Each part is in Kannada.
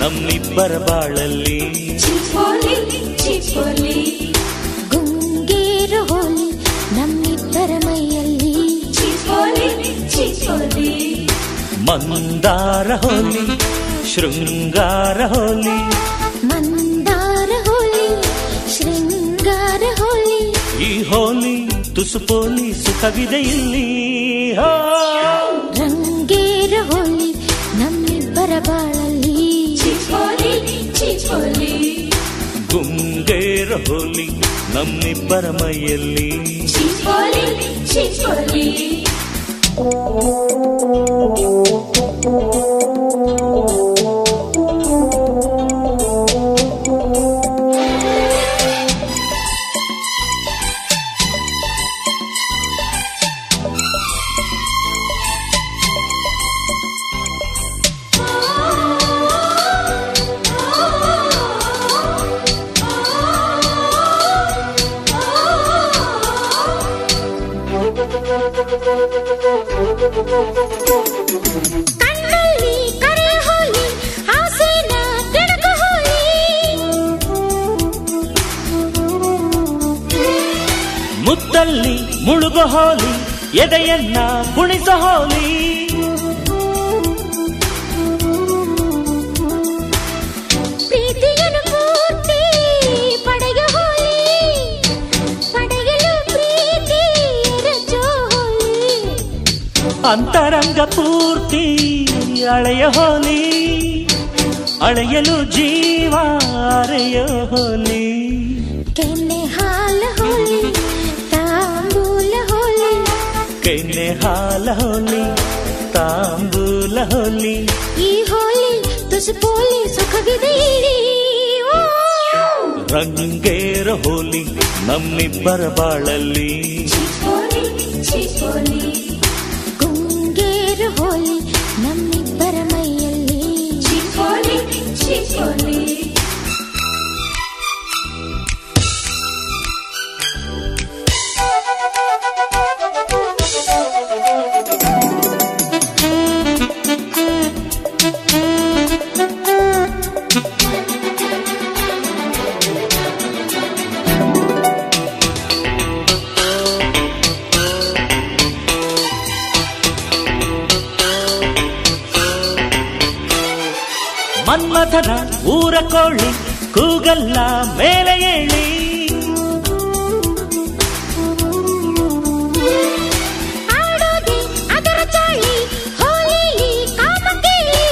ನಮ್ಮಿಬ್ಬರ ಬಾಳಲ್ಲಿ ಚಿಪೋಲಿ ಚಿಪೋಲಿ ಗುಂಗೇರು ಹೋಲಿ ನಮ್ಮಿಬ್ಬರ ಮೈಯಲ್ಲಿ ಚಿಪೋಲಿ ಚಿಪೋಲಿ ಮಂದಾರ ಹೋಲಿ ಶೃಂಗಾರ ಹೋಲಿ ಮಂದಾರ ಹೋಲಿ ಶೃಂಗಾರ ಹೋಲಿ ಈ ಹೋಲಿ ತುಸುಪೋಲಿ ಸುಖವಿದೆ ಇಲ್ಲಿ ರಂಗೇರ ಹೋಲಿ ನಮ್ಮಿಬ್ಬರ ಬಾಳಲ್ಲಿ ಚಿಪೋಲಿ ಚಿಪೋಲಿ ಗುಂಗೇರ ಹೋಲಿ ನಮ್ಮಿಬ್ಬರ ಮೈಯಲ್ಲಿ ಚಿಪೋಲಿ ಚಿಪೋಲಿ ಕಣ್ಣಲ್ಲಿ ಕರೆ ಹೋಲಿ ಆಸೆನ ಕೆಣಕು ಹೋಲಿ ಮುತ್ತಲ್ಲಿ ಮುಳುಗು ಹೋಲಿ ಎದೆಯನ್ನ ಕುಣಿಸ ಹೋಲಿ ಪ್ರೀತಿಯನ್ನು ಪೂರ್ತಿ ಪಡೆಯ ಹೋಲಿ ಪಡೆಯಲು ಪ್ರೀತಿ ರಜೋ ಹೋಲಿ ಅಂತರಂಗ ಪೂರ್ತಿ ಅಳೆಯ ಹೋಲಿ ಅಳೆಯಲು ಜೀವ ಅರೆಯ ಹೋಲಿ ಕೆನ್ನೆ ಹಾಲ ಹೋಲಿ ತಾಂಬೂಲ ಹೋಲಿ ಕೆನ್ನೆ ಹಾಲ ಹೋಲಿ ತಾಂಬೂಲ ಹೋಲಿ ಈ ಹೋಲಿ ತುಸುಪೋಲಿ ಸುಖವಿದೆ ಇಲ್ಲಿ. ಓ ರಂಗೇರ ಹೋಲಿ ನಮ್ಮಿಬ್ಬರ ಬಾಳಲ್ಲಿ ಚಿಪೋಲಿ ಚಿಪೋಲಿ ಗುಂಗೇರು ಹೋಲಿ ನಮ್ಮಿಬ್ಬರ ಮೈಯಲ್ಲಿ ಚಿಪೋಲಿ ಚಿಪೋಲಿ ಮನ್ಮಥನ ಊರ ಕೋಳಿ ಕೂಗಲ್ಲ ಮೇಲೆ ಏಳಿ ಆಡೋದೆ ಅದರ ಚಾಳಿ ಹೋಲಿಲಿ ಕಾಮ ಕೇಳಿ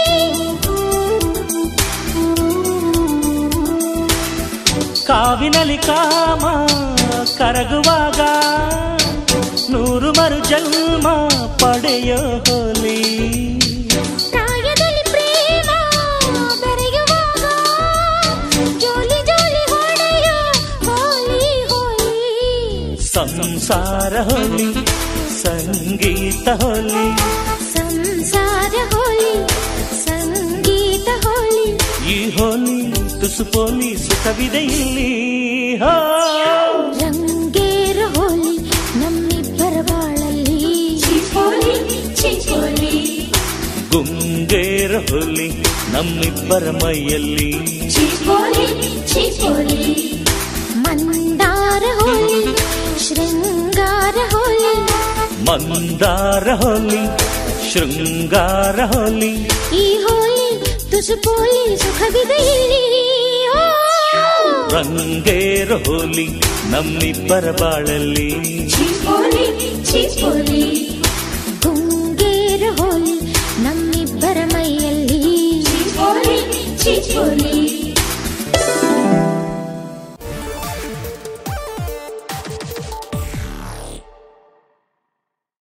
ಕಾವಿನಲ್ಲಿ ಕಾಮ ಕರಗುವಾಗ ನೂರು ಮರು ಜನ್ಮ ಪಡೆಯೋ ಹೋಲಿ ಪ್ರಾಯದಲ್ಲಿ ಪ್ರೇಮ ಬೆರೆಯುವಾಗ ಜೋಲಿ ಜೋಲಿ ಹೊಡೆಯೋ ಹೋಲಿ ಹೋಲಿ ಸಂಸಾರ ಹೋಲಿ ಸಂಗೀತ ಹೋಲಿ ಸಂಸಾರ ಹೋಲಿ ಸಂಗೀತ ಹೋಲಿ ಈ ಹೋಲಿ ತುಸುಪೋಲಿ ಸುಖವಿದೆ ಇಲ್ಲಿ ರಂಗೇರ ಹೋಲಿ ನಮ್ಮಿಬ್ಬರ ಬಾಳಲ್ಲಿ ಚಿಪೋಲಿ ಚಿಪೋಲಿ ಗುಂಗೇರ ಹೋಲಿ ನಮ್ಮಿಬ್ಬರ ಮೈಯಲ್ಲಿ ಚಿಪೋಲಿ ಚಿಪೋಲಿ ಮಂದಾರ ಹೋಲಿ ಶೃಂಗಾರ ಹೋಲಿ ಮಂದಾರ ಹೋಲಿ ಶೃಂಗಾರ ಹೋಲಿ ಈ ಹೋಲಿ ತುಸುಪೋಲಿ ಸುಖವಿದೆ ಇಲ್ಲಿ. ಓ ರಂಗೇರ ಹೋಲಿ ನಮ್ಮಿಬ್ಬರ ಬಾಳಲ್ಲಿ ಚಿಪೋಲಿ ಚಿಪೋಲಿ